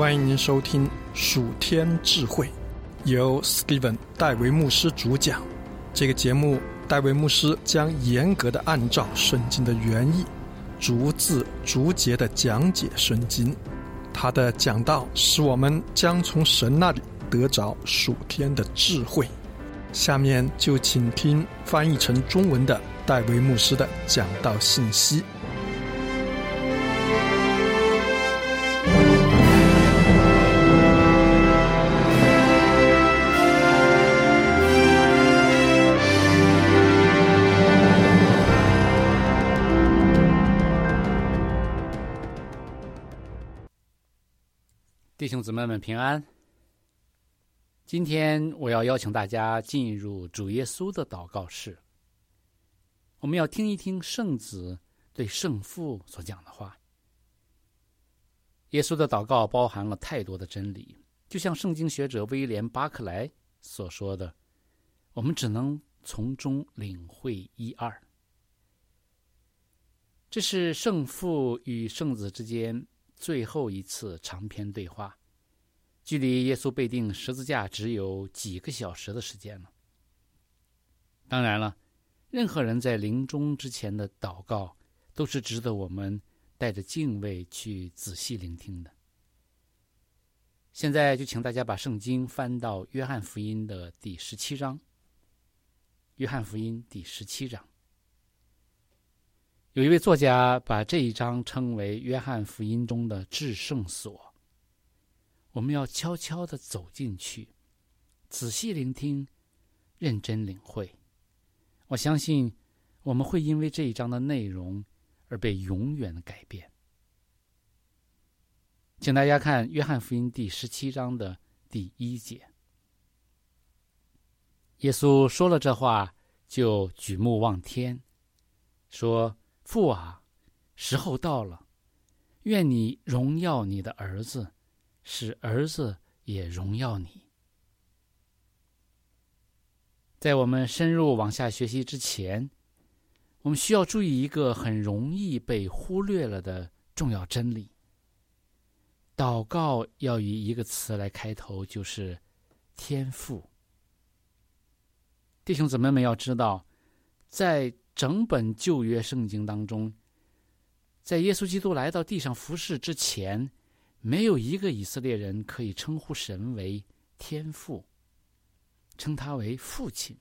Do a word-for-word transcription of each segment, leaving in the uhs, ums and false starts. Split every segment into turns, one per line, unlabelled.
欢迎您收听属天智慧，由 Steven 戴维牧师主讲。这个节目，戴维牧师将严格的按照圣经的原意，逐字逐节的讲解圣经。他的讲道使我们将从神那里得着属天的智慧。下面就请听翻译成中文的戴维牧师的讲道信息。
弟兄姊妹们平安。今天我要邀请大家进入主耶稣的祷告室，我们要听一听圣子对圣父所讲的话。耶稣的祷告包含了太多的真理，就像圣经学者威廉·巴克莱所说的，我们只能从中领会一二。这是圣父与圣子之间最后一次长篇对话，距离耶稣被钉十字架只有几个小时的时间了。当然了，任何人在临终之前的祷告都是值得我们带着敬畏去仔细聆听的。现在就请大家把圣经翻到约翰福音的第十七章。约翰福音第十七章，有一位作家把这一章称为约翰福音中的至圣所。我们要悄悄地走进去，仔细聆听，认真领会。我相信我们会因为这一章的内容而被永远的改变。请大家看约翰福音第十七章的第一节。耶稣说了这话，就举目望天，说：父啊，时候到了，愿你荣耀你的儿子，使儿子也荣耀你。在我们深入往下学习之前，我们需要注意一个很容易被忽略了的重要真理。祷告要以一个词来开头，就是天父。弟兄姊妹们要知道，在整本旧约圣经当中，在耶稣基督来到地上服侍之前，没有一个以色列人可以称呼神为天父，称他为父亲。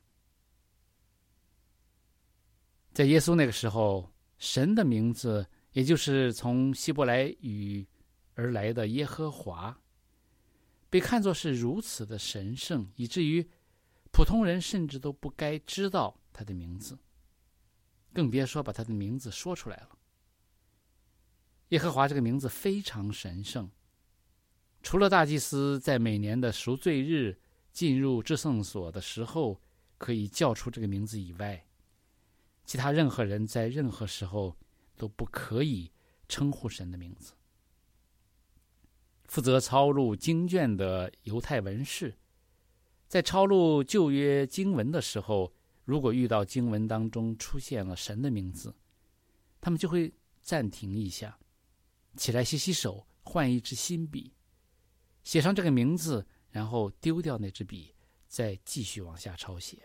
在耶稣那个时候，神的名字，也就是从希伯来语而来的耶和华，被看作是如此的神圣，以至于普通人甚至都不该知道他的名字，更别说把他的名字说出来了。耶和华这个名字非常神圣，除了大祭司在每年的赎罪日进入至圣所的时候可以叫出这个名字以外，其他任何人在任何时候都不可以称呼神的名字。负责抄录经卷的犹太文士，在抄录旧约经文的时候，如果遇到经文当中出现了神的名字，他们就会暂停一下，起来洗洗手，换一支新笔，写上这个名字，然后丢掉那支笔，再继续往下抄写。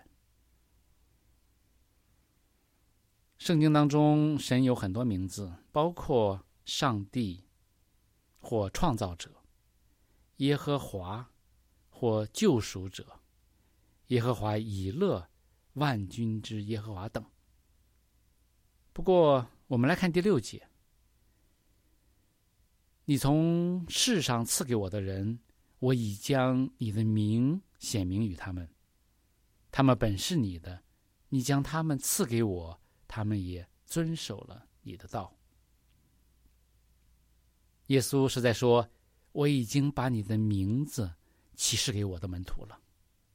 圣经当中神有很多名字，包括上帝或创造者，耶和华或救赎者，耶和华以勒，万军之耶和华等。不过我们来看第六节，你从世上赐给我的人，我已将你的名显明与他们，他们本是你的，你将他们赐给我，他们也遵守了你的道。耶稣是在说，我已经把你的名字启示给我的门徒了。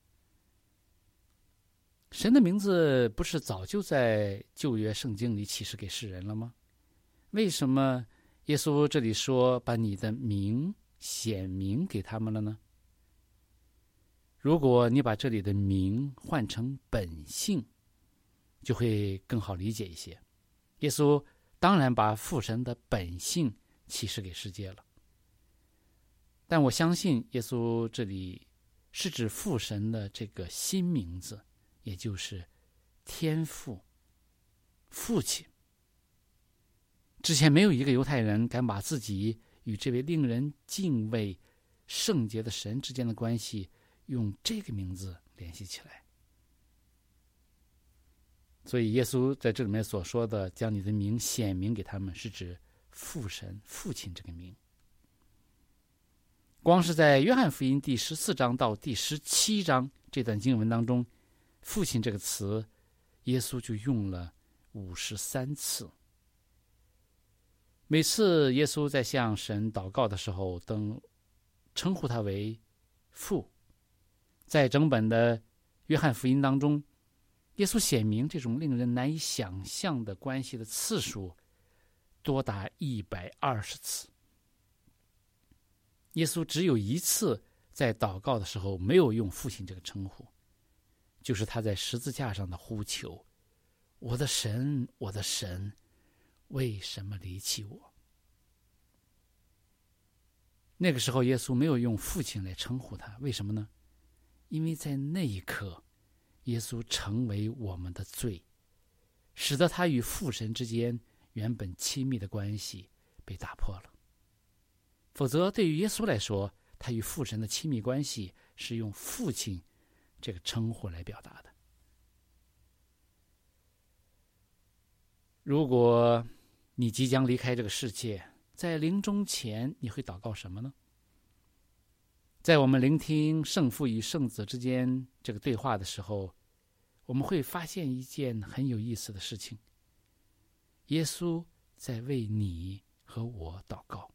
神的名字不是早就在旧约圣经里启示给世人了吗？为什么耶稣这里说把你的名显明给他们了呢？如果你把这里的名换成本性，就会更好理解一些。耶稣当然把父神的本性启示给世界了， 但我相信耶稣这里是指父神的这个新名字，也就是天父、父亲。之前没有一个犹太人敢把自己与这位令人敬畏、圣洁的神之间的关系用这个名字联系起来。所以耶稣在这里面所说的将你的名显明给他们，是指父神、父亲这个名。光是在约翰福音第十四章到第十七章这段经文当中，父亲这个词耶稣就用了五十三次。每次耶稣在向神祷告的时候，都称呼他为父。在整本的约翰福音当中，耶稣显明这种令人难以想象的关系的次数多达一百二十次。耶稣只有一次在祷告的时候没有用父亲这个称呼，就是他在十字架上的呼求：我的神，我的神，为什么离弃我？那个时候耶稣没有用父亲来称呼他，为什么呢？因为在那一刻耶稣成为我们的罪，使得他与父神之间原本亲密的关系被打破了。否则对于耶稣来说，他与父神的亲密关系是用父亲这个称呼来表达的。如果你即将离开这个世界，在临终前你会祷告什么呢？在我们聆听圣父与圣子之间这个对话的时候，我们会发现一件很有意思的事情：耶稣在为你和我祷告。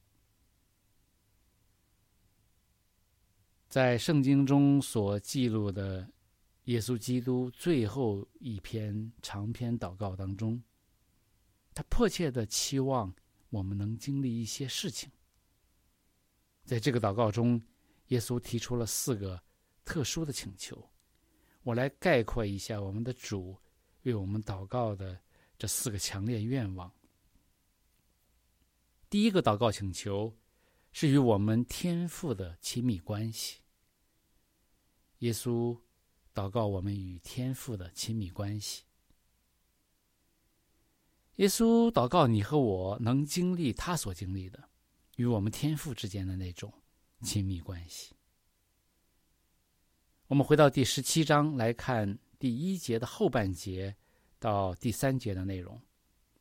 在圣经中所记录的耶稣基督最后一篇长篇祷告当中，他迫切地期望我们能经历一些事情。在这个祷告中，耶稣提出了四个特殊的请求，我来概括一下我们的主为我们祷告的这四个强烈愿望。第一个祷告请求是与我们天父的亲密关系。耶稣祷告我们与天父的亲密关系。耶稣祷告你和我能经历他所经历的，与我们天父之间的那种亲密关系。我们回到第十七章来看第一节的后半节到第三节的内容。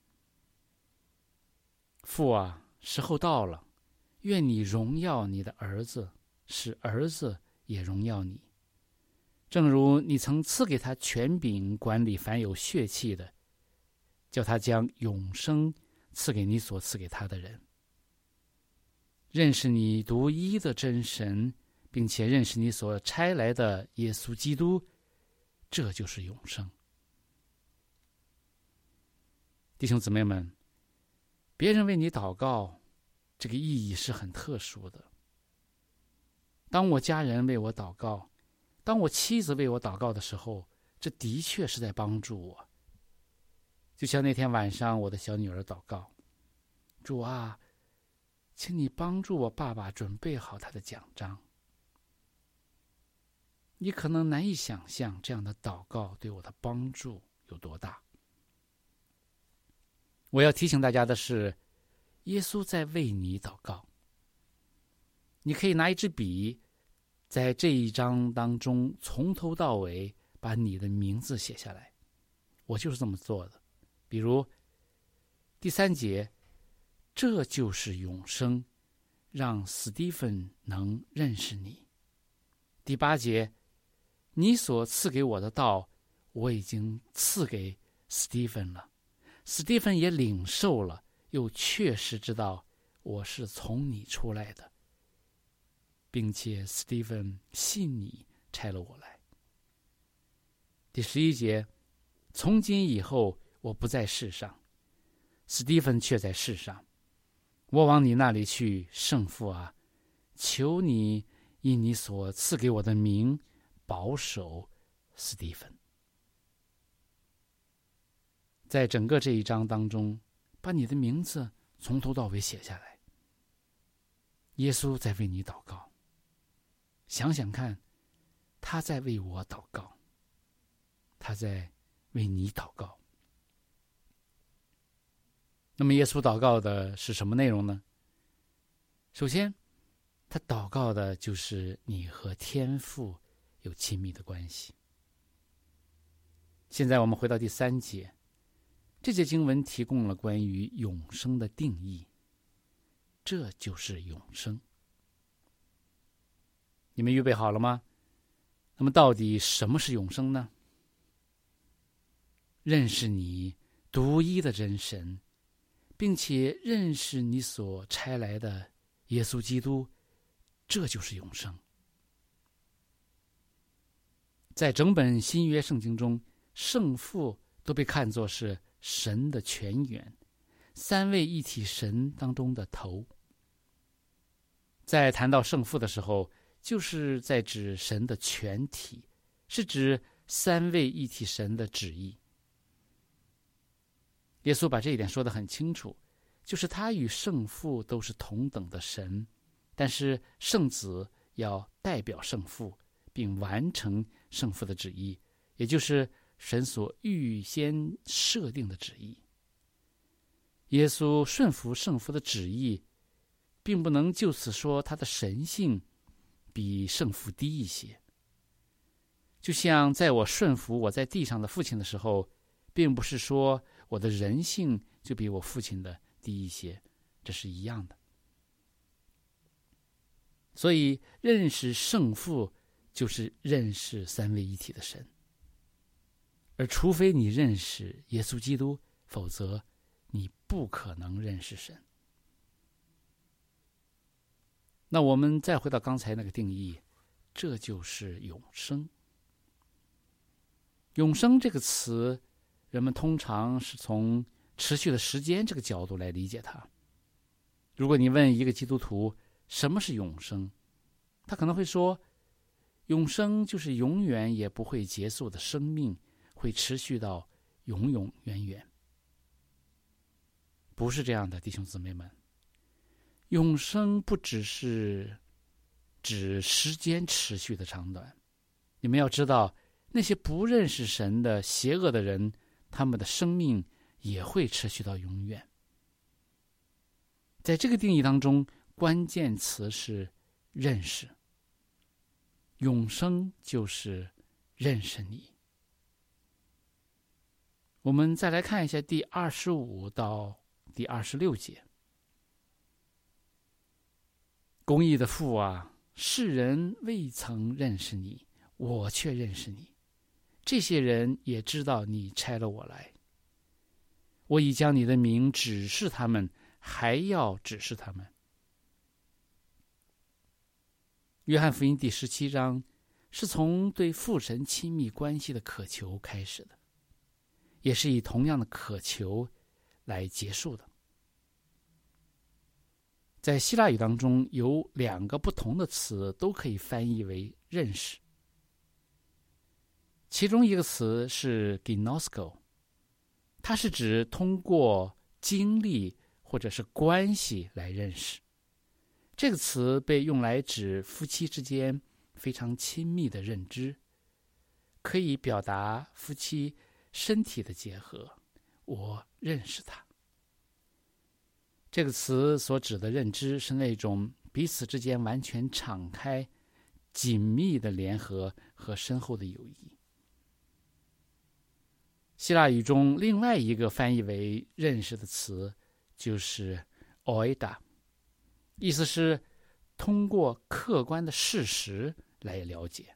父啊，时候到了，愿你荣耀你的儿子，使儿子也荣耀你，正如你曾赐给他权柄管理凡有血气的，叫他将永生赐给你所赐给他的人。认识你独一的真神，并且认识你所差来的耶稣基督，这就是永生。弟兄姊妹们，别人为你祷告，这个意义是很特殊的。当我家人为我祷告，当我妻子为我祷告的时候，这的确是在帮助我。就像那天晚上我的小女儿祷告：主啊，请你帮助我爸爸准备好他的奖章。你可能难以想象这样的祷告对我的帮助有多大。我要提醒大家的是，耶稣在为你祷告。你可以拿一支笔，在这一章当中从头到尾把你的名字写下来。我就是这么做的。比如第三节，这就是永生，让史蒂芬能认识你。第八节，你所赐给我的道，我已经赐给史蒂芬了，史蒂芬也领受了，又确实知道我是从你出来的，并且史蒂芬信你差了我来。第十一节，从今以后我不在世上，史蒂芬却在世上，我往你那里去，圣父啊，求你以你所赐给我的名保守史蒂芬。在整个这一章当中，把你的名字从头到尾写下来。耶稣在为你祷告。 想想看，他在为我祷告，他在为你祷告。那么耶稣祷告的是什么内容呢？首先，他祷告的就是你和天父有亲密的关系。现在我们回到第三节，这节经文提供了关于永生的定义，这就是永生。你们预备好了吗？那么到底什么是永生呢？认识你独一的真神，并且认识你所差来的耶稣基督，这就是永生。在整本新约圣经中，圣父都被看作是神的泉源，三位一体神当中的头。在谈到圣父的时候，就是在指神的全体，是指三位一体神的旨意。耶稣把这一点说得很清楚，就是他与圣父都是同等的神，但是圣子要代表圣父，并完成圣父的旨意，也就是神所预先设定的旨意。耶稣顺服圣父的旨意，并不能就此说他的神性比圣父低一些。就像在我顺服我在地上的父亲的时候，并不是说我的人性就比我父亲的低一些，这是一样的。所以认识圣父就是认识三位一体的神，而除非你认识耶稣基督，否则你不可能认识神。那我们再回到刚才那个定义，这就是永生。永生这个词，人们通常是从持续的时间这个角度来理解它。如果你问一个基督徒什么是永生，他可能会说，永生就是永远也不会结束的生命，会持续到永永远远。不是这样的，弟兄姊妹们。永生不只是指时间持续的长短，你们要知道，那些不认识神的邪恶的人，他们的生命也会持续到永远。在这个定义当中，关键词是认识。永生就是认识你。我们再来看一下第二十五到第二十六节。公义的父啊，世人未曾认识你，我却认识你。这些人也知道你差了我来。我已将你的名指示他们，还要指示他们。约翰福音第十七章是从对父神亲密关系的渴求开始的，也是以同样的渴求来结束的。在希腊语当中，有两个不同的词都可以翻译为认识。其中一个词是 ginosko， 它是指通过经历或者是关系来认识。这个词被用来指夫妻之间非常亲密的认知，可以表达夫妻身体的结合。我认识他。这个词所指的认知是那种彼此之间完全敞开、紧密的联合和深厚的友谊。希腊语中另外一个翻译为认识的词就是 oida， 意思是通过客观的事实来了解。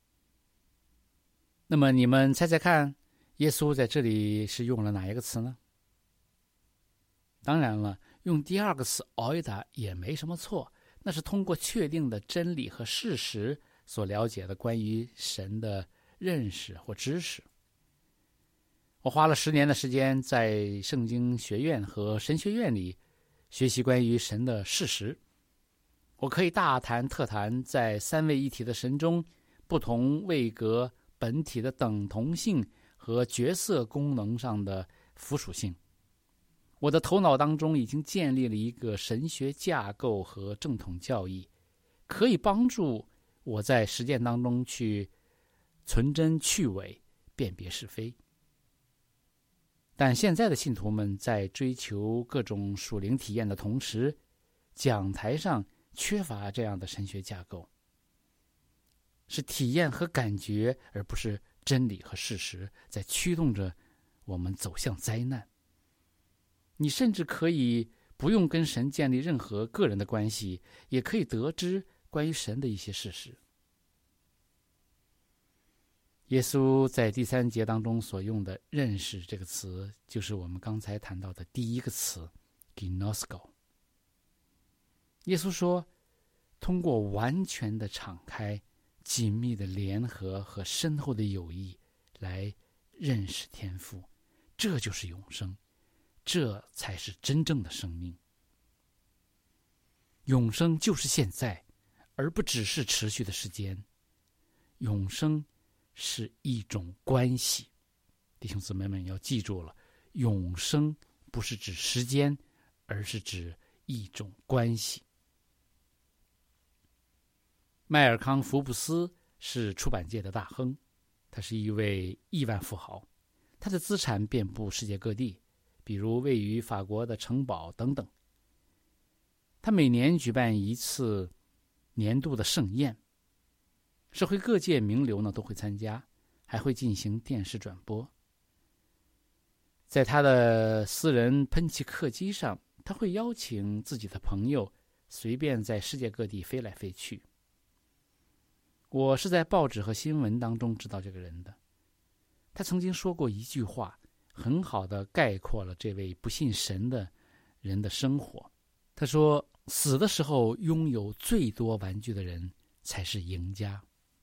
那么你们猜猜看，耶稣在这里是用了哪一个词呢？当然了，用第二个词 oida 也没什么错，那是通过确定的真理和事实所了解的关于神的认识或知识。我花了十年的时间在圣经学院和神学院里学习关于神的事实。我可以大谈特谈在三位一体的神中不同位格本体的等同性和角色功能上的附属性。我的头脑当中已经建立了一个神学架构和正统教义，可以帮助我在实践当中去存真去伪，辨别是非。但现在的信徒们在追求各种属灵体验的同时，讲台上缺乏这样的神学架构，是体验和感觉，而不是真理和事实在驱动着我们走向灾难。你甚至可以不用跟神建立任何个人的关系，也可以得知关于神的一些事实。耶稣在第三节当中所用的认识这个词，就是我们刚才谈到的第一个词 gnosko。 耶稣说，通过完全的敞开、紧密的联合和深厚的友谊来认识天父，这就是永生，这才是真正的生命。永生就是现在，而不只是持续的时间。永生是一种关系，弟兄姊妹们要记住了，永生不是指时间，而是指一种关系。迈尔康·福布斯是出版界的大亨，他是一位亿万富豪，他的资产遍布世界各地，比如位于法国的城堡等等。他每年举办一次年度的盛宴，社会各界名流呢都会参加，还会进行电视转播。在他的私人喷气客机上，他会邀请自己的朋友随便在世界各地飞来飞去。我是在报纸和新闻当中知道这个人的。他曾经说过一句话，很好的概括了这位不信神的人的生活。他说，死的时候拥有最多玩具的人才是赢家。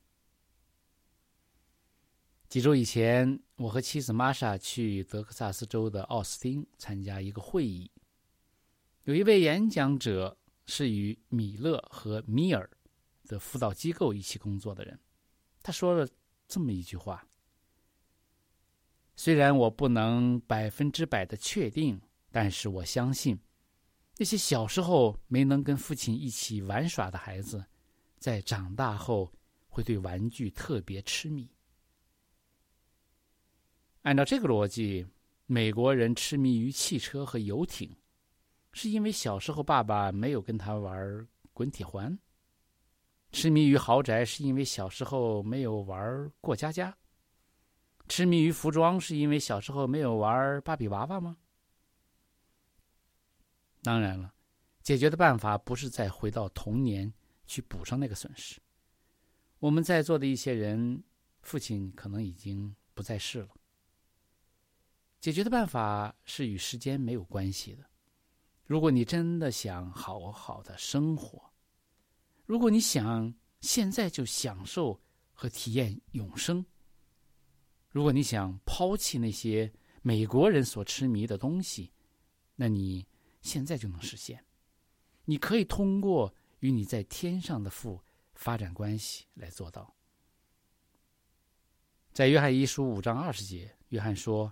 几周以前，我和妻子玛莎去德克萨斯州的奥斯汀参加一个会议，有一位演讲者是与米勒和米尔的辅导机构一起工作的人，他说了这么一句话：虽然我不能百分之百的确定，但是我相信那些小时候没能跟父亲一起玩耍的孩子，在长大后会对玩具特别痴迷。按照这个逻辑，美国人痴迷于汽车和游艇，是因为小时候爸爸没有跟他玩滚铁环；痴迷于豪宅是因为小时候没有玩过家家；痴迷于服装是因为小时候没有玩芭比娃娃吗？当然了，解决的办法不是再回到童年去补上那个损失。我们在座的一些人，父亲可能已经不在世了。解决的办法是与时间没有关系的。如果你真的想好好的生活，如果你想现在就享受和体验永生，如果你想抛弃那些美国人所痴迷的东西，那你现在就能实现。你可以通过与你在天上的父发展关系来做到。在约翰一书五章二十节，约翰说，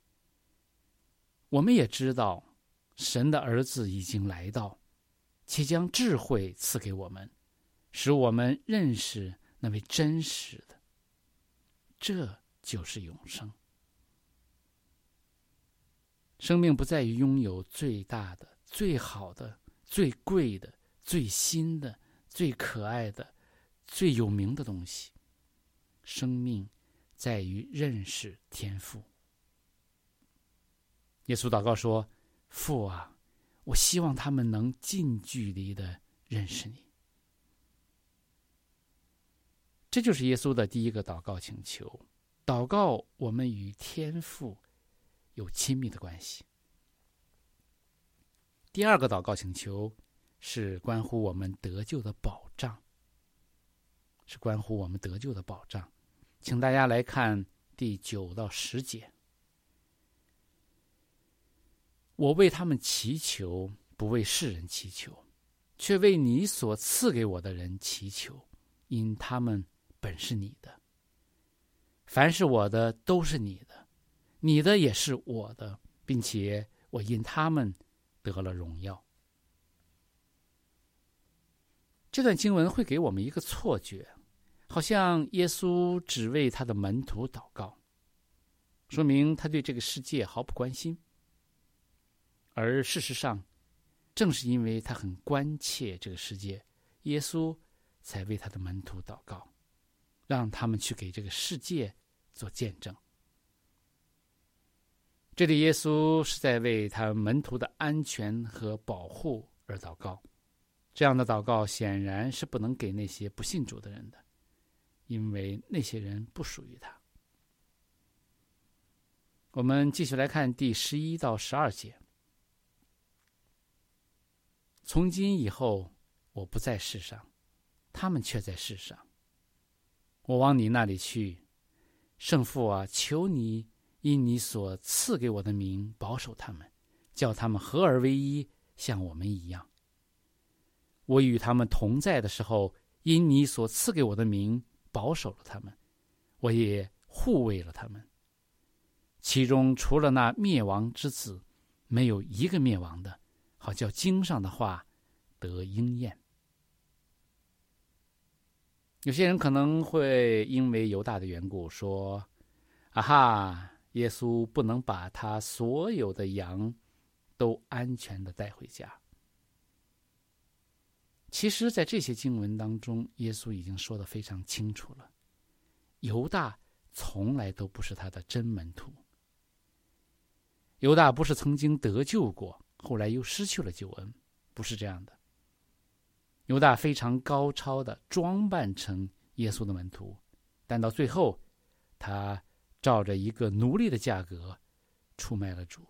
我们也知道神的儿子已经来到，且将智慧赐给我们，使我们认识那位真实的，这就是永生。生命不在于拥有最大的、最好的、最贵的、最新的、最可爱的、最有名的东西，生命在于认识天父。耶稣祷告说，父啊，我希望他们能近距离的认识你。这就是耶稣的第一个祷告请求，祷告我们与天父有亲密的关系。第二个祷告请求是关乎我们得救的保障，是关乎我们得救的保障。请大家来看第九到十节。我为他们祈求，不为世人祈求，却为你所赐给我的人祈求，因他们本是你的。凡是我的都是你的，你的也是我的，并且我因他们得了荣耀。这段经文会给我们一个错觉， 好像耶稣只为他的门徒祷告，说明他对这个世界毫不关心。而事实上，正是因为他很关切这个世界，耶稣才为他的门徒祷告，让他们去给这个世界做见证。这里耶稣是在为他门徒的安全和保护而祷告，这样的祷告显然是不能给那些不信主的人的，因为那些人不属于他。我们继续来看第十一到十二节。从今以后，我不在世上，他们却在世上。我往你那里去，圣父啊，求你因你所赐给我的名保守他们，叫他们合而为一，像我们一样。我与他们同在的时候，因你所赐给我的名保守了他们，我也护卫了他们。其中除了那灭亡之子，没有一个灭亡的，好叫经上的话得应验。有些人可能会因为犹大的缘故说，啊哈，耶稣不能把他所有的羊都安全地带回家。其实在这些经文当中，耶稣已经说得非常清楚了，犹大从来都不是他的真门徒。犹大不是曾经得救过，后来又失去了救恩，不是这样的。犹大非常高超的装扮成耶稣的门徒，但到最后他照着一个奴隶的价格出卖了主。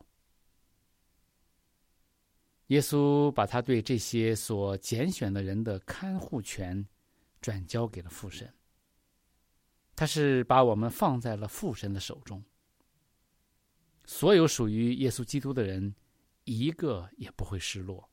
耶稣把他对这些所拣选的人的看护权转交给了父神，他是把我们放在了父神的手中。所有属于耶稣基督的人，一个也不会失落。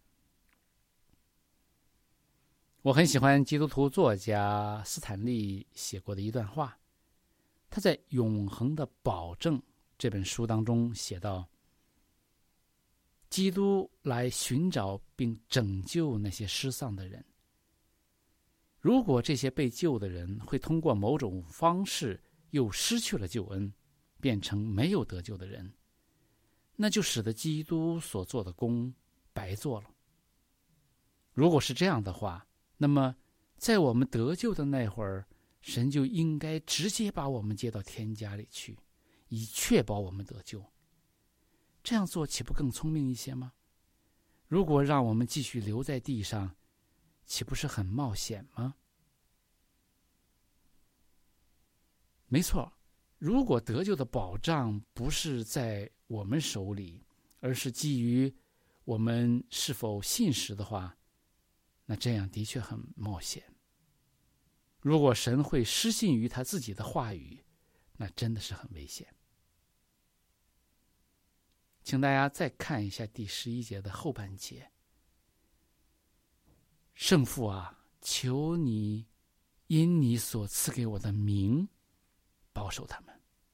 我很喜欢基督徒作家斯坦利写过的一段话，他在《永恒的保证》这本书当中写道，基督来寻找并拯救那些失丧的人。如果这些被救的人会通过某种方式又失去了救恩，变成没有得救的人，那就使得基督所做的工白做了。如果是这样的话，那么在我们得救的那会儿，神就应该直接把我们接到天家里去，以确保我们得救。这样做岂不更聪明一些吗？如果让我们继续留在地上，岂不是很冒险吗？没错，如果得救的保障不是在我们手里，而是基于我们是否信实的话，那这样的确很冒险。如果神会失信于他自己的话语，那真的是很危险。请大家再看一下第十一节的后半节。圣父啊，求你因你所赐给我的名保守他们。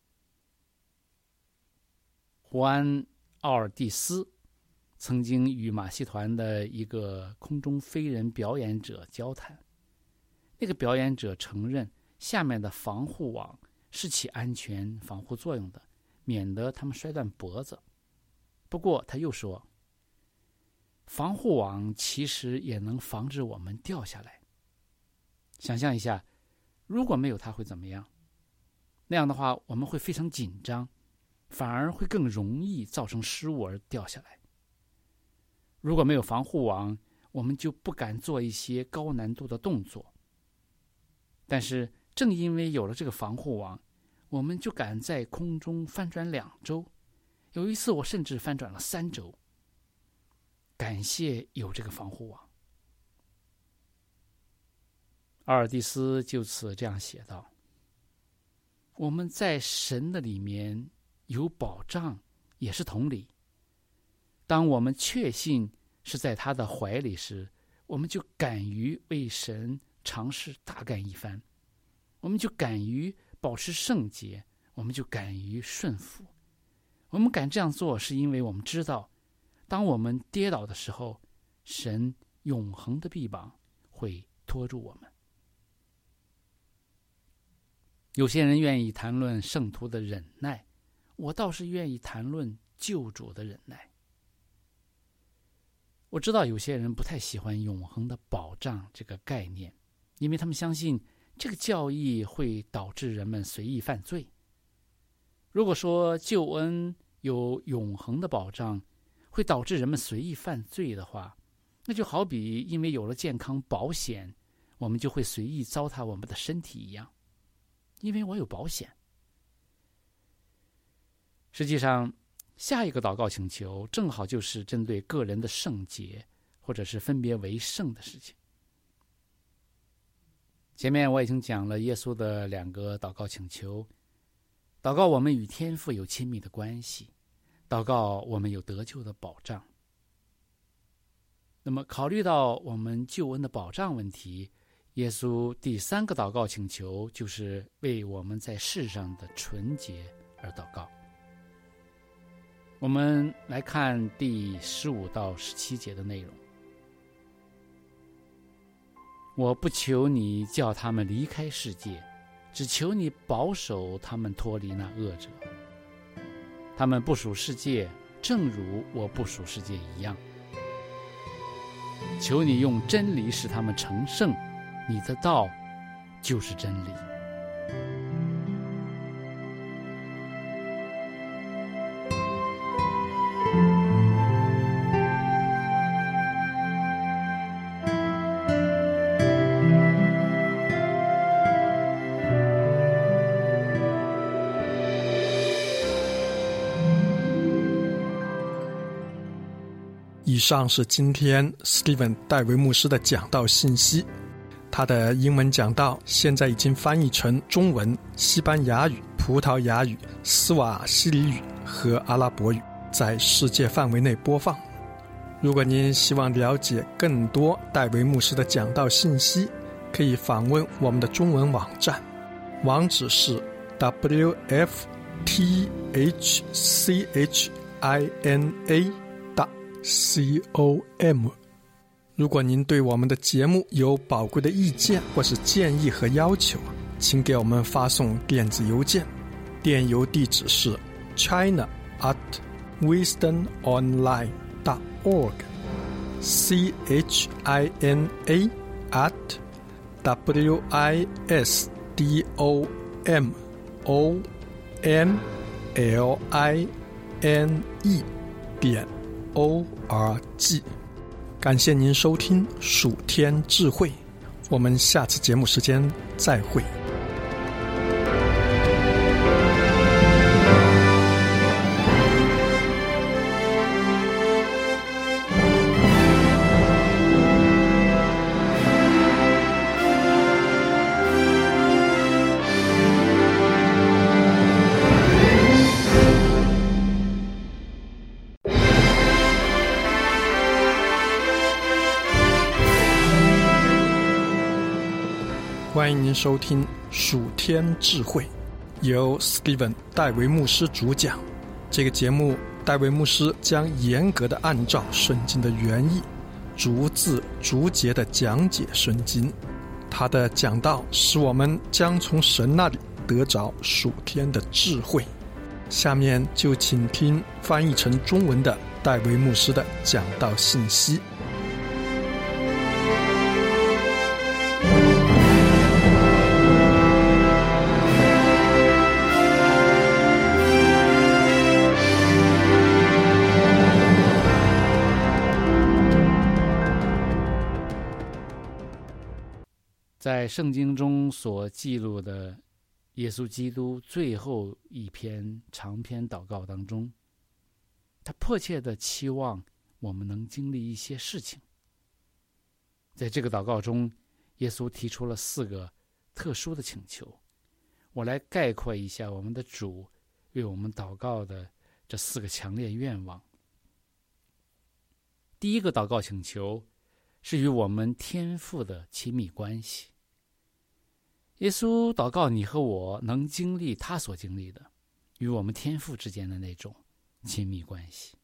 胡安·奥尔蒂斯曾经与马戏团的一个空中飞人表演者交谈，那个表演者承认下面的防护网是起安全防护作用的，免得他们摔断脖子。不过他又说，防护网其实也能防止我们掉下来。想象一下，如果没有它会怎么样？那样的话，我们会非常紧张，反而会更容易造成失误而掉下来。如果没有防护网，我们就不敢做一些高难度的动作。但是正因为有了这个防护网，我们就敢在空中翻转两周，有一次我甚至翻转了三周。感谢有这个防护网。阿尔蒂斯就此这样写道，我们在神的里面有保障，也是同理。当我们确信是在他的怀里时，我们就敢于为神尝试大干一番，我们就敢于保持圣洁，我们就敢于顺服。我们敢这样做，是因为我们知道，当我们跌倒的时候，神永恒的臂膀会拖住我们。 有些人愿意谈论圣徒的忍耐，我倒是愿意谈论救主的忍耐。我知道有些人不太喜欢永恒的保障这个概念，因为他们相信这个教义会导致人们随意犯罪。如果说救恩有永恒的保障会导致人们随意犯罪的话，那就好比因为有了健康保险，我们就会随意糟蹋我们的身体一样，因为我有保险。实际上，下一个祷告请求正好就是针对个人的圣洁或者是分别为圣的事情。前面我已经讲了耶稣的两个祷告请求，祷告我们与天父有亲密的关系，祷告我们有得救的保障。那么考虑到我们救恩的保障问题，耶稣第三个祷告请求就是为我们在世上的纯洁而祷告。我们来看第十五到十七节的内容。我不求你叫他们离开世界，只求你保守他们脱离那恶者。他们不属世界，正如我不属世界一样。求你用真理使他们成圣，你的道就是真理。
以上是今天 Steven 戴维牧师的讲道信息。他的英文讲道现在已经翻译成中文、西班牙语、葡萄牙语、斯瓦希里语和阿拉伯语，在世界范围内播放。如果您希望了解更多戴维牧师的讲道信息，可以访问我们的中文网站，网址是 w f t h c h i n a com。 如果您对我们的节目有宝贵的意见或是建议和要求，请给我们发送电子邮件，电邮地址是 china at wisdom online dot org c h i n a at w i s d o m o n l i n e 点 o r g。 感谢您收听属天智慧，我们下次节目时间再会。欢迎您收听属天智慧，由 Steven 戴维牧师主讲。这个节目戴维牧师将严格的按照圣经的原意，逐字逐节的讲解圣经。他的讲道使我们将从神那里得着属天的智慧。下面就请听翻译成中文的戴维牧师的讲道信息。
在圣经中所记录的耶稣基督最后一篇长篇祷告当中，他迫切地期望我们能经历一些事情。在这个祷告中，耶稣提出了四个特殊的请求，我来概括一下我们的主为我们祷告的这四个强烈愿望。第一个祷告请求是与我们天父的亲密关系。耶稣祷告你和我能经历他所经历的，与我们天父之间的那种亲密关系。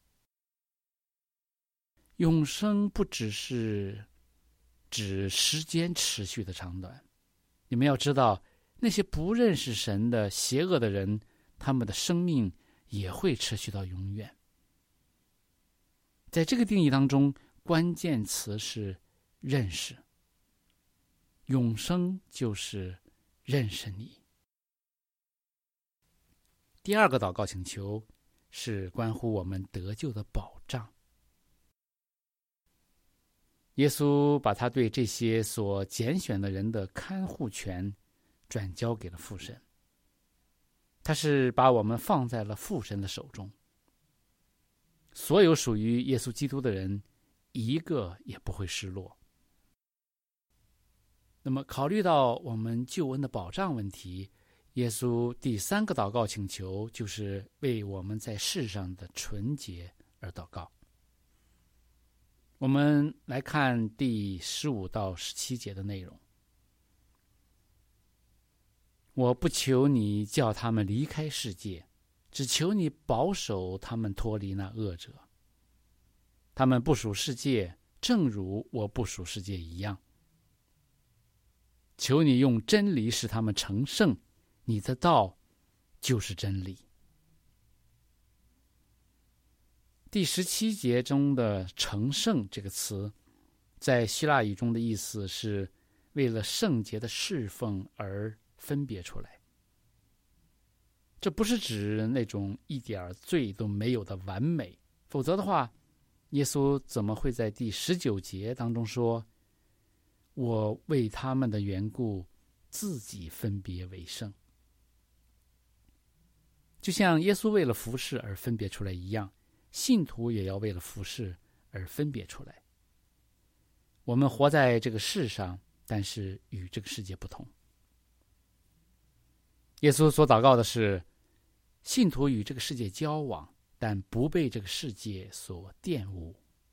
永生不只是指时间持续的长短，你们要知道， 那些不认识神的邪恶的人，他们的生命也会持续到永远。在这个定义当中，关键词是认识。永生就是认识你。第二个祷告请求是关乎我们得救的保障。耶稣把他对这些所拣选的人的看护权转交给了父神，他是把我们放在了父神的手中。所有属于耶稣基督的人，一个也不会失落。那么考虑到我们救恩的保障问题，耶稣第三个祷告请求就是为我们在世上的纯洁而祷告。我们来看第十五到十七节的内容。我不求你叫他们离开世界，只求你保守他们脱离那恶者。他们不属世界，正如我不属世界一样。求你用真理使他们成圣，你的道就是真理。第十七节中的成圣这个词，在希腊语中的意思是为了圣洁的侍奉而分别出来。这不是指那种一点罪都没有的完美，否则的话，耶稣怎么会在第十九节当中说，我为他们的缘故自己分别为圣？就像耶稣为了服事而分别出来一样，信徒也要为了服事而分别出来。我们活在这个世上，但是与这个世界不同。耶稣所祷告的是，信徒与这个世界交往，但不被这个世界所玷污。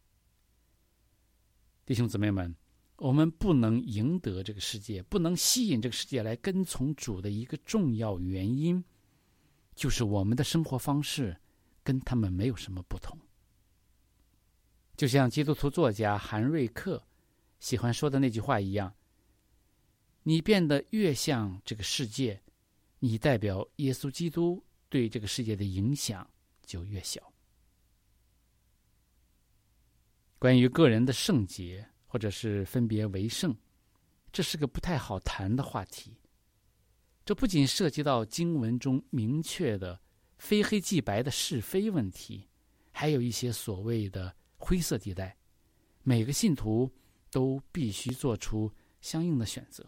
弟兄姊妹们，我们不能赢得这个世界，不能吸引这个世界来跟从主的一个重要原因，就是我们的生活方式跟他们没有什么不同。就像基督徒作家韩瑞克喜欢说的那句话一样，你变得越像这个世界，你代表耶稣基督对这个世界的影响就越小。关于个人的圣洁或者是分别为圣，这是个不太好谈的话题。这不仅涉及到经文中明确的非黑即白的是非问题，还有一些所谓的灰色地带，每个信徒都必须做出相应的选择。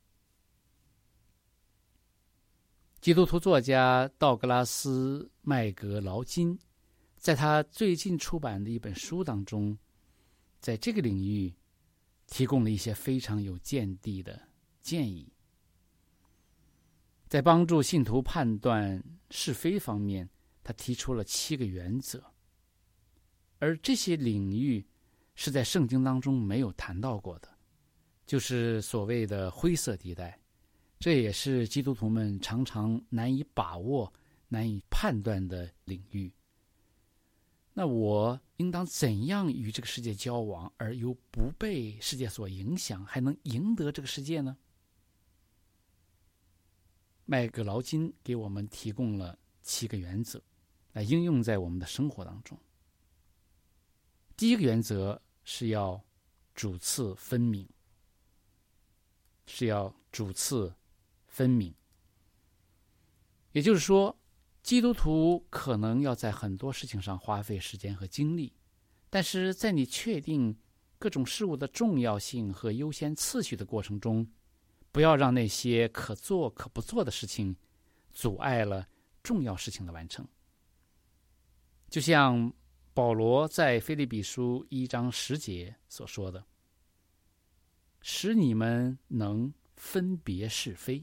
基督徒作家道格拉斯·麦格劳金在他最近出版的一本书当中，在这个领域提供了一些非常有见地的建议。在帮助信徒判断是非方面，他提出了七个原则，而这些领域是在圣经当中没有谈到过的，就是所谓的灰色地带。这也是基督徒们常常难以把握、难以判断的领域。那我应当怎样与这个世界交往，而又不被世界所影响，还能赢得这个世界呢？麦格劳金给我们提供了七个原则，来应用在我们的生活当中。第一个原则是要主次分明，是要主次分明。也就是说，基督徒可能要在很多事情上花费时间和精力，但是在你确定各种事物的重要性和优先次序的过程中，不要让那些可做可不做的事情阻碍了重要事情的完成。就像保罗在腓立比书一章十节所说的，使你们能分别是非。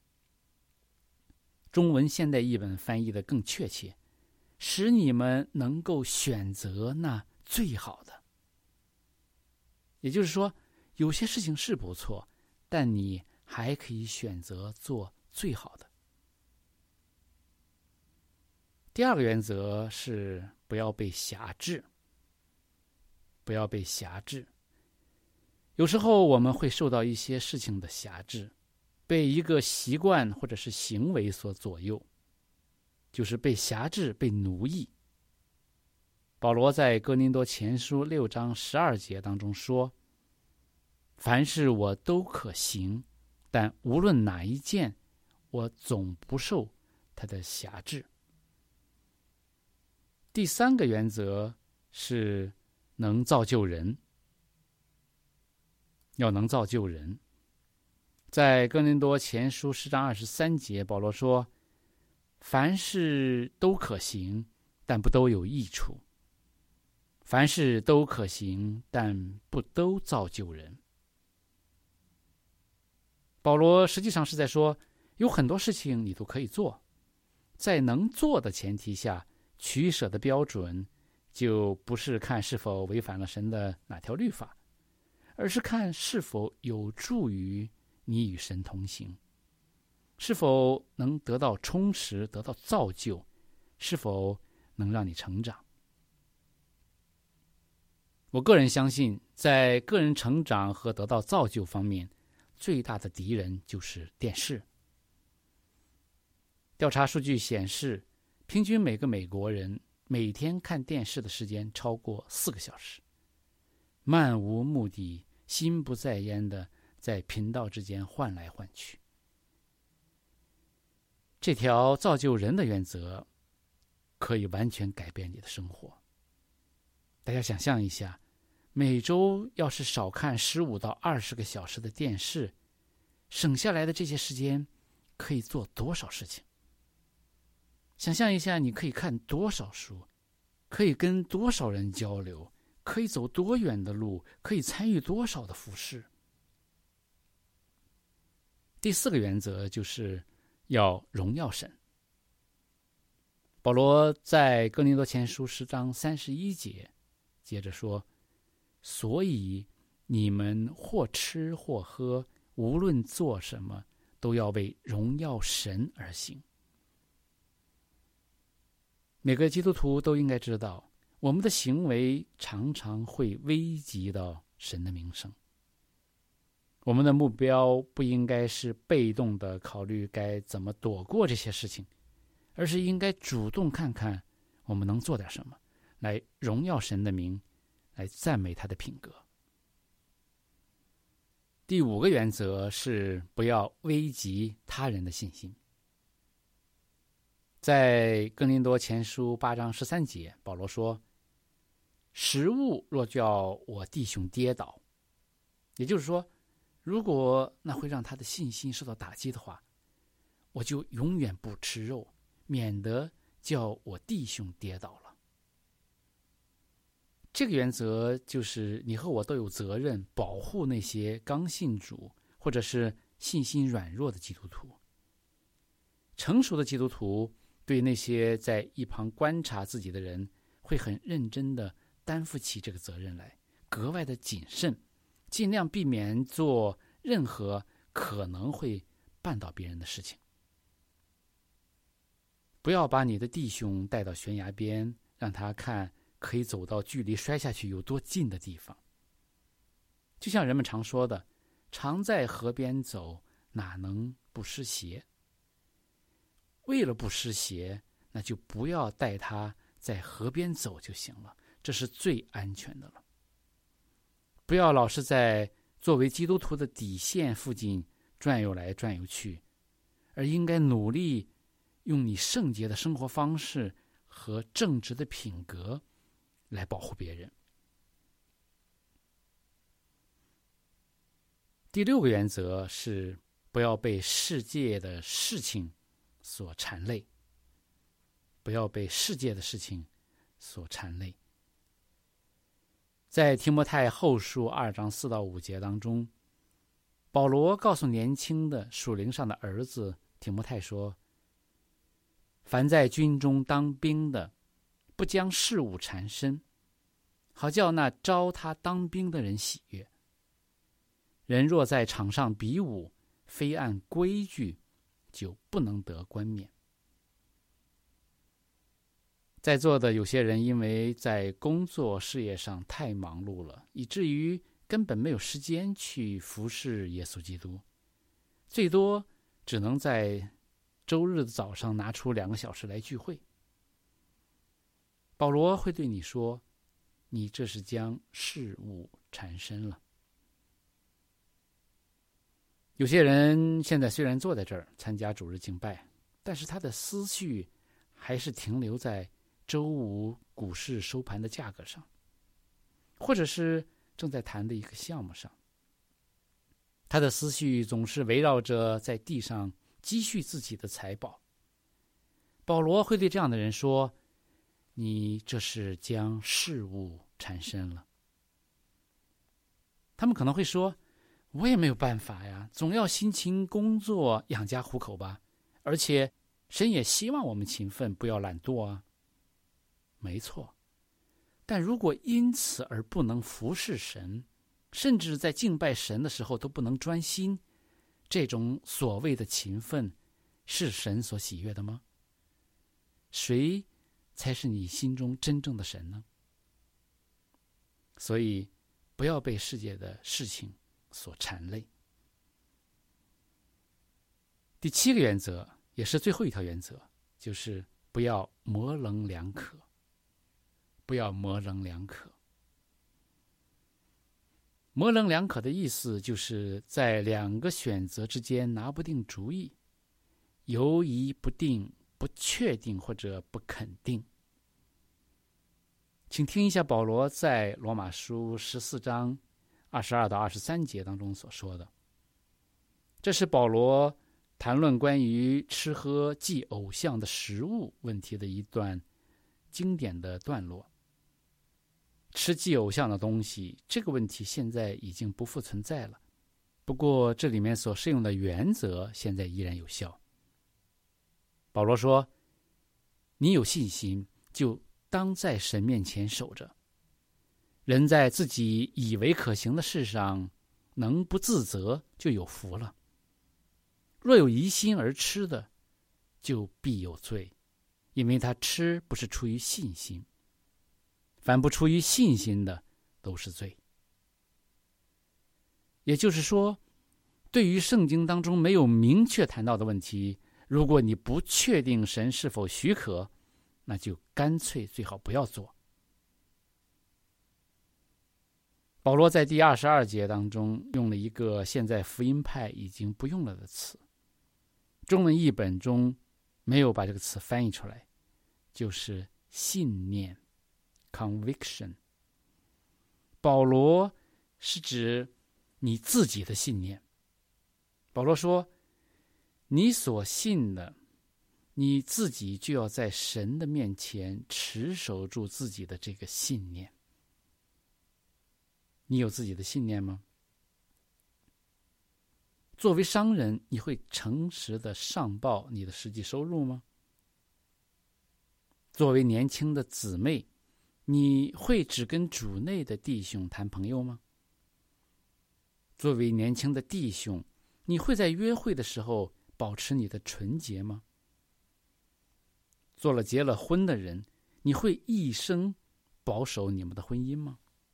中文现代译本翻译的更确切，使你们能够选择那最好的。也就是说，有些事情是不错，但你还可以选择做最好的。第二个原则是不要被辖制，不要被辖制。有时候我们会受到一些事情的辖制， 被一个习惯或者是行为所左右，就是被辖制、被奴役。保罗在哥林多前书六章十二节当中说：凡事我都可行，但无论哪一件，我总不受他的辖制。第三个原则是能造就人，要能造就人。在哥林多前书十章二十三节，保罗说：凡事都可行，但不都有益处；凡事都可行，但不都造就人。保罗实际上是在说，有很多事情你都可以做，在能做的前提下，取舍的标准就不是看是否违反了神的哪条律法，而是看是否有助于你与神同行，是否能得到充实，得到造就，是否能让你成长。我个人相信，在个人成长和得到造就方面，最大的敌人就是电视。调查数据显示，平均每个美国人每天看电视的时间超过四个小时，漫无目的、心不在焉的在频道之间换来换去。这条造就人的原则可以完全改变你的生活。大家想象一下，每周要是少看十五到二十个小时的电视，省下来的这些时间可以做多少事情？想象一下，你可以看多少书，可以跟多少人交流，可以走多远的路，可以参与多少的服事。第四个原则就是要荣耀神。保罗在哥林多前书十章三十一节接着说：所以你们或吃或喝，无论做什么，都要为荣耀神而行。每个基督徒都应该知道，我们的行为常常会危及到神的名声。我们的目标不应该是被动的考虑该怎么躲过这些事情，而是应该主动看看我们能做点什么，来荣耀神的名，来赞美他的品格。第五个原则是不要危及他人的信心。在哥林多前书八章十三节，保罗说：食物若叫我弟兄跌倒，也就是说，如果那会让他的信心受到打击的话，我就永远不吃肉，免得叫我弟兄跌倒了。这个原则就是你和我都有责任保护那些刚信主或者是信心软弱的基督徒。成熟的基督徒对那些在一旁观察自己的人，会很认真地担负起这个责任来，格外的谨慎，尽量避免做任何可能会绊倒别人的事情。不要把你的弟兄带到悬崖边，让他看可以走到距离摔下去有多近的地方。就像人们常说的，常在河边走，哪能不湿鞋？为了不湿鞋，那就不要带他在河边走就行了，这是最安全的了。不要老是在作为基督徒的底线附近转悠来转悠去，而应该努力用你圣洁的生活方式和正直的品格来保护别人。第六个原则是不要被世界的事情所缠累，不要被世界的事情所缠累。在提摩太后书二章四到五节当中，保罗告诉年轻的属灵上的儿子提摩太说：凡在军中当兵的，不将事物缠身，好叫那招他当兵的人喜悦。人若在场上比武，非按规矩，就不能得冠冕。在座的有些人因为在工作事业上太忙碌了，以至于根本没有时间去服侍耶稣基督。 最多只能在周日的早上拿出两个小时来聚会。保罗会对你说，你这是将事物缠身了。有些人现在虽然坐在这儿参加主日敬拜，但是他的思绪还是停留在周五股市收盘的价格上，或者是正在谈的一个项目上。他的思绪总是围绕着在地上积蓄自己的财宝。保罗会对这样的人说，你这是将事物缠身了。他们可能会说，我也没有办法呀，总要辛勤工作养家糊口吧，而且神也希望我们勤奋，不要懒惰啊。没错，但如果因此而不能服侍神，甚至在敬拜神的时候都不能专心，这种所谓的勤奋是神所喜悦的吗？谁才是你心中真正的神呢？所以不要被世界的事情所缠累。第七个原则，也是最后一条原则，就是不要模棱两可。不要模棱两可。模棱两可的意思就是在两个选择之间拿不定主意，犹疑不定，不确定或者不肯定。请听一下保罗在罗马书十四章二十二到二十三节当中所说的。这是保罗谈论关于吃喝祭偶像的食物问题的一段经典的段落。吃祭偶像的东西，这个问题现在已经不复存在了，不过这里面所适用的原则现在依然有效。保罗说，你有信心就当在神面前守着，人在自己以为可行的事上能不自责就有福了。若有疑心而吃的，就必有罪，因为他吃不是出于信心，凡不出于信心的都是罪。也就是说，对于圣经当中没有明确谈到的问题，如果你不确定神是否许可，那就干脆最好不要做。保罗在第二十二节当中用了一个现在福音派已经不用了的词，中文译本中没有把这个词翻译出来，就是信念 conviction。 保罗是指你自己的信念。保罗说，你所信的，你自己就要在神的面前持守住自己的这个信念。你有自己的信念吗？作为商人，你会诚实的上报你的实际收入吗？作为年轻的姊妹，你会只跟主内的弟兄谈朋友吗？作为年轻的弟兄，你会在约会的时候保持你的纯洁吗？做了结了婚的人，你会一生保守你们的婚姻吗？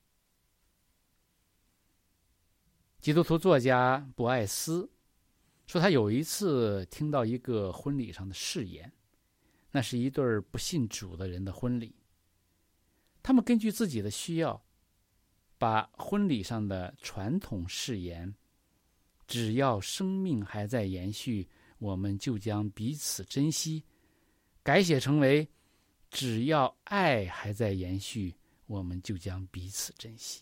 基督徒作家博艾斯说，他有一次听到一个婚礼上的誓言，那是一对不信主的人的婚礼。他们根据自己的需要，把婚礼上的传统誓言，只要生命还在延续，我们就将彼此珍惜，改写成为只要爱还在延续，我们就将彼此珍惜。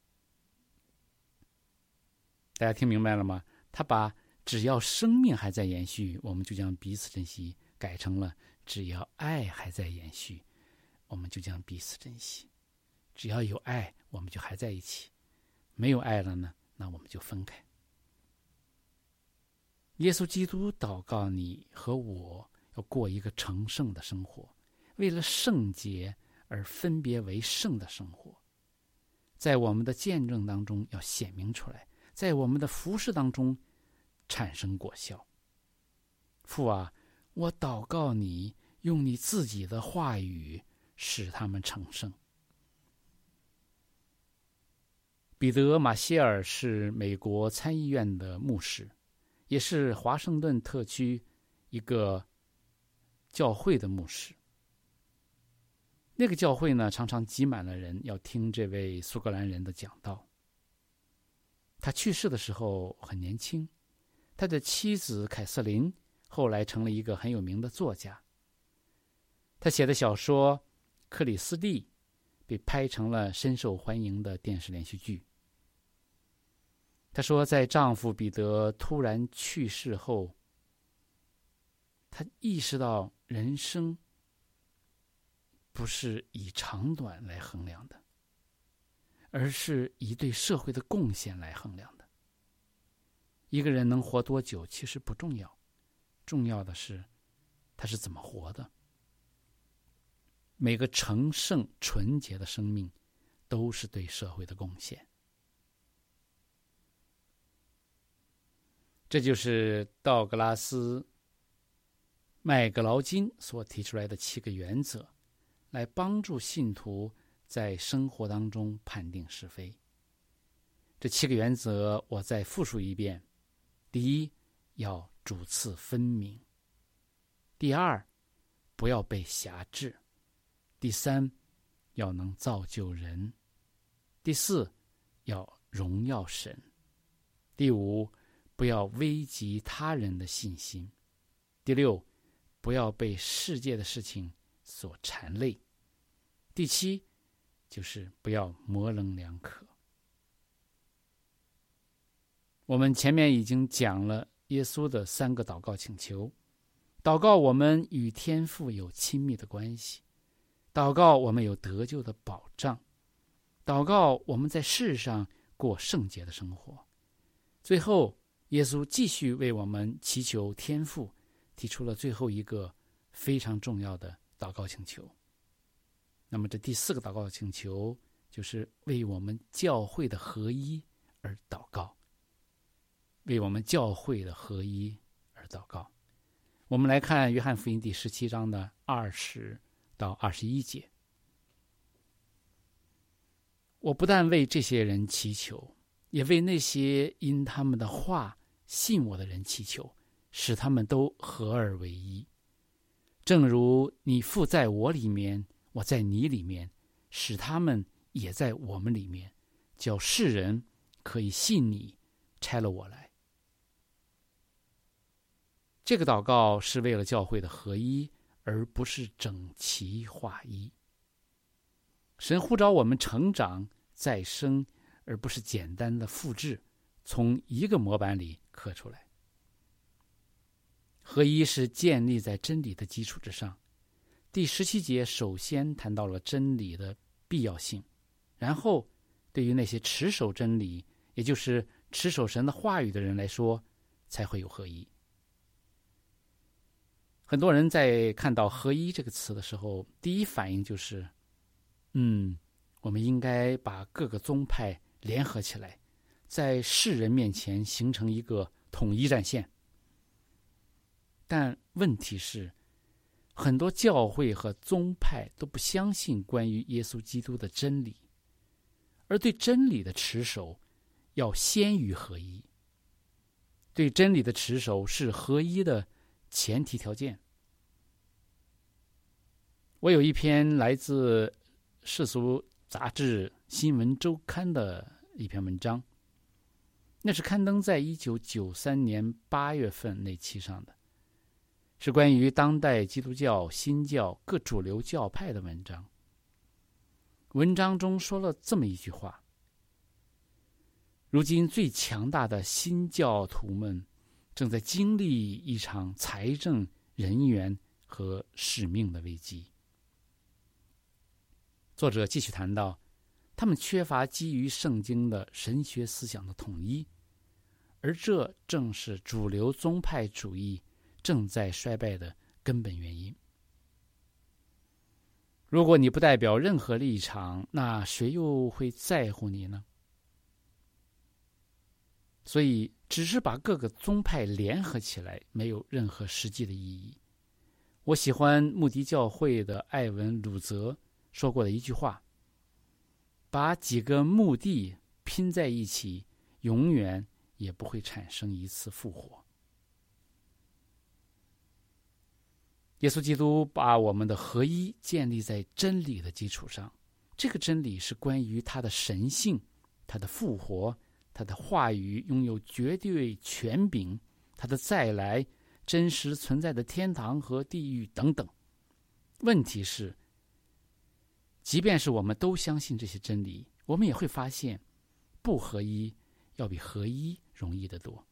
大家听明白了吗？他把只要生命还在延续，我们就将彼此珍惜，改成了只要爱还在延续，我们就将彼此珍惜。只要有爱，我们就还在一起；没有爱了呢，那我们就分开。耶稣基督祷告你和我要过一个成圣的生活，为了圣洁而分别为圣的生活，在我们的见证当中要显明出来，在我们的服事当中产生果效。父啊，我祷告你用你自己的话语使他们成圣。彼得·马歇尔是美国参议院的牧师， 也是华盛顿特区一个教会的牧师。那个教会呢，常常挤满了人，要听这位苏格兰人的讲道。他去世的时候很年轻，他的妻子凯瑟琳后来成了一个很有名的作家。他写的小说《克里斯蒂》被拍成了深受欢迎的电视连续剧。她说，在丈夫彼得突然去世后，她意识到人生不是以长短来衡量的，而是以对社会的贡献来衡量的。一个人能活多久其实不重要，重要的是他是怎么活的。每个成圣纯洁的生命都是对社会的贡献。这就是道格拉斯·麦格劳金所提出来的七个原则，来帮助信徒在生活当中判定是非。这七个原则我再复述一遍：第一，要主次分明；第二，不要被辖制；第三，要能造就人；第四，要荣耀神；第五，不要危及他人的信心；第六，不要被世界的事情所缠累；第七，就是不要模棱两可。我们前面已经讲了耶稣的三个祷告请求：祷告我们与天父有亲密的关系，祷告我们有得救的保障，祷告我们在世上过圣洁的生活。最后，耶稣继续为我们祈求天父，提出了最后一个非常重要的祷告请求。那么这第四个祷告请求就是为我们教会的合一而祷告，为我们教会的合一而祷告。我们来看约翰福音第十七章的二十到二十一节。我不但为这些人祈求，也为那些因他们的话信我的人祈求，使他们都合而为一，正如你父在我里面，我在你里面，使他们也在我们里面，叫世人可以信你差了我来。这个祷告是为了教会的合一，而不是整齐划一。神呼召我们成长再生，而不是简单的复制，从一个模板里刻出来。合一是建立在真理的基础之上。第十七节首先谈到了真理的必要性，然后对于那些持守真理，也就是持守神的话语的人来说，才会有合一。很多人在看到合一这个词的时候，第一反应就是嗯，我们应该把各个宗派联合起来，在世人面前形成一个统一战线。但问题是，很多教会和宗派都不相信关于耶稣基督的真理，而对真理的持守要先于合一。对真理的持守是合一的前提条件。我有一篇来自世俗杂志《新闻周刊》的一篇文章，那是刊登在一九九三年八月份那期上的，是关于当代基督教、新教各主流教派的文章。文章中说了这么一句话：如今最强大的新教徒们正在经历一场财政、人员和使命的危机。作者继续谈到，他们缺乏基于圣经的神学思想的统一，而这正是主流宗派主义正在衰败的根本原因。如果你不代表任何立场，那谁又会在乎你呢？所以只是把各个宗派联合起来没有任何实际的意义。我喜欢穆迪教会的艾文·鲁泽说过的一句话：把几个墓地拼在一起，永远也不会产生一次复活。 耶稣基督把我们的合一建立在真理的基础上，这个真理是关于他的神性、他的复活、他的话语拥有绝对权柄、他的再来、真实存在的天堂和地狱等等。问题是，即便是我们都相信这些真理，我们也会发现不合一要比合一容易得多。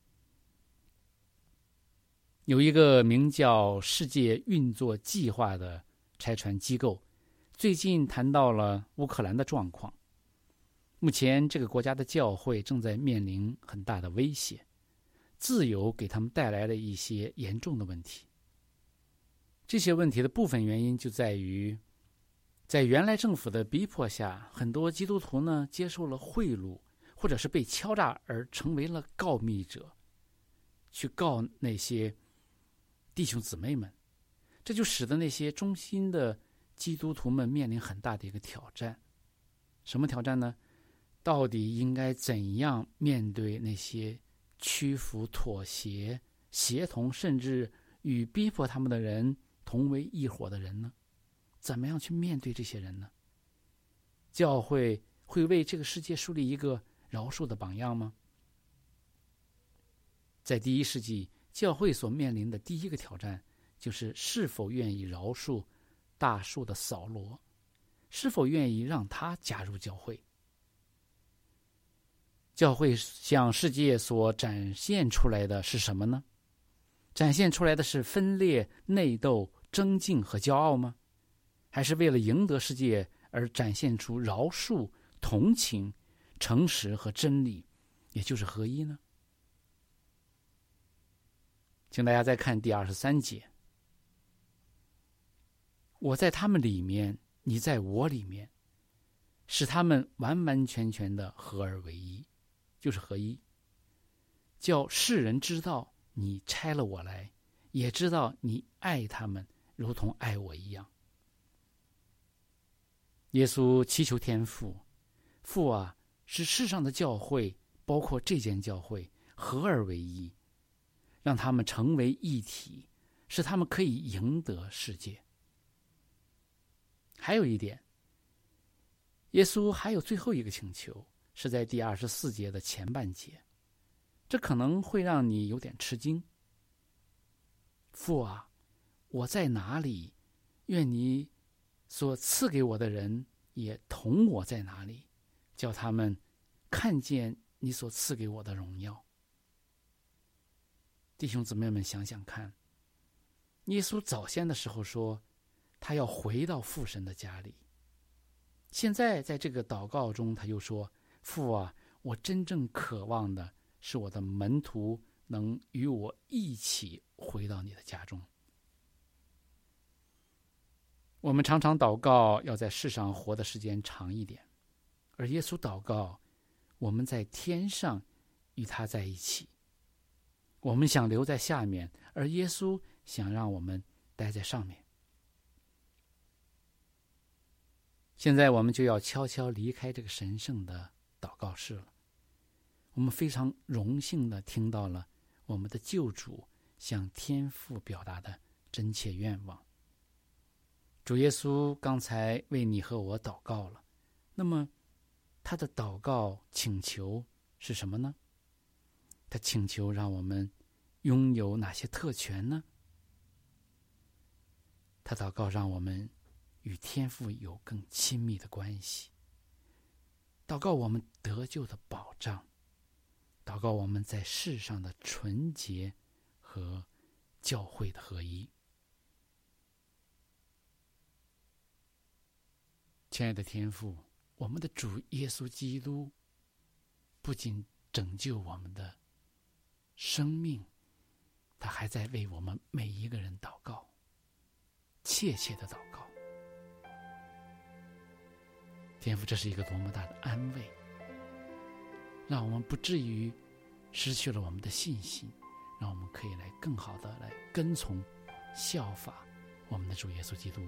有一个名叫世界运作计划的拆船机构，最近谈到了乌克兰的状况。目前这个国家的教会正在面临很大的威胁，自由给他们带来了一些严重的问题。这些问题的部分原因就在于，在原来政府的逼迫下，很多基督徒呢接受了贿赂，或者是被敲诈而成为了告密者，去告那些弟兄姊妹们，这就使得那些忠心的基督徒们面临很大的一个挑战。什么挑战呢？到底应该怎样面对那些屈服、妥协、协同，甚至与逼迫他们的人同为一伙的人呢？怎么样去面对这些人呢？教会会为这个世界树立一个饶恕的榜样吗？在第一世纪，教会所面临的第一个挑战就是是否愿意饶恕大数的扫罗，是否愿意让他加入教会。教会向世界所展现出来的是什么呢？展现出来的是分裂、内斗、争竞和骄傲吗？还是为了赢得世界而展现出饶恕、同情、诚实和真理，也就是合一呢？请大家再看第二十三节，我在他们里面，你在我里面，使他们完完全全的合而为一，就是合一，叫世人知道你差了我来，也知道你爱他们如同爱我一样。耶稣祈求天父，父啊，使世上的教会，包括这间教会，合而为一，让他们成为一体，使他们可以赢得世界。还有一点，耶稣还有最后一个请求，是在第二十四节的前半节，这可能会让你有点吃惊。父啊，我在哪里，愿你所赐给我的人也同我在哪里，叫他们看见你所赐给我的荣耀。弟兄姊妹们，想想看，耶稣早先的时候说他要回到父神的家里，现在在这个祷告中他又说，父啊，我真正渴望的是我的门徒能与我一起回到你的家中。我们常常祷告要在世上活的时间长一点，而耶稣祷告我们在天上与他在一起。我们想留在下面，而耶稣想让我们待在上面。现在我们就要悄悄离开这个神圣的祷告室了。我们非常荣幸地听到了我们的救主向天父表达的真切愿望。主耶稣刚才为你和我祷告了，那么他的祷告请求是什么呢？他请求让我们拥有哪些特权呢？他祷告让我们与天父有更亲密的关系，祷告我们得救的保障，祷告我们在世上的纯洁和教会的合一。亲爱的天父，我们的主耶稣基督不仅拯救我们的生命，他还在为我们每一个人祷告，切切的祷告。天父，这是一个多么大的安慰，让我们不至于失去了我们的信心，让我们可以来更好的来跟从效法我们的主耶稣基督。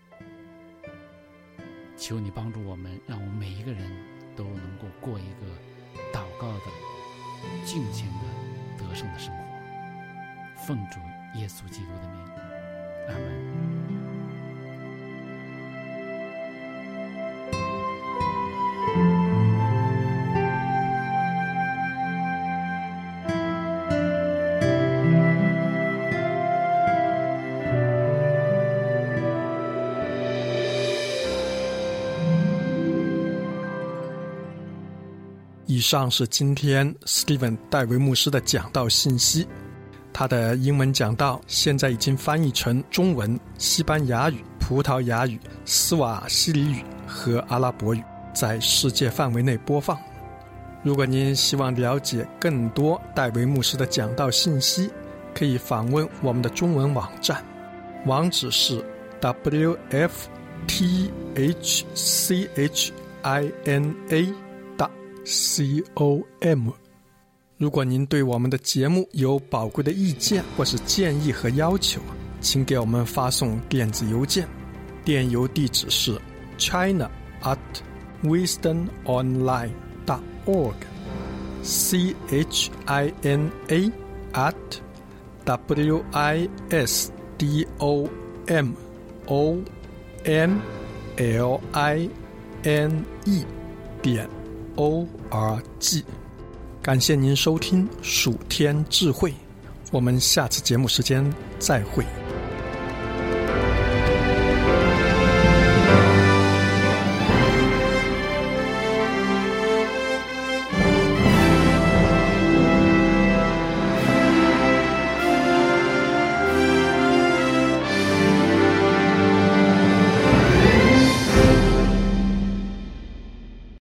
求你帮助我们，让我们每一个人都能够过一个祷告的、敬虔的、得胜的生活。奉主耶稣基督的名， 阿们。
以上是今天 Steven 戴维牧师的讲道信息。他的英文讲道现在已经翻译成中文、西班牙语、葡萄牙语、斯瓦希里语和阿拉伯语，在世界范围内播放。如果您希望了解更多戴维牧师的讲道信息，可以访问我们的中文网站，网址是 w f t h c h i n a com。 如果您对我们的节目有宝贵的意见或是建议和要求，请给我们发送电子邮件，电邮地址是 china at wisdom online dot org c h i n a at w i s d o m o n l i n e 点 o r g。 感谢您收听蜀天智慧，我们下次节目时间再会。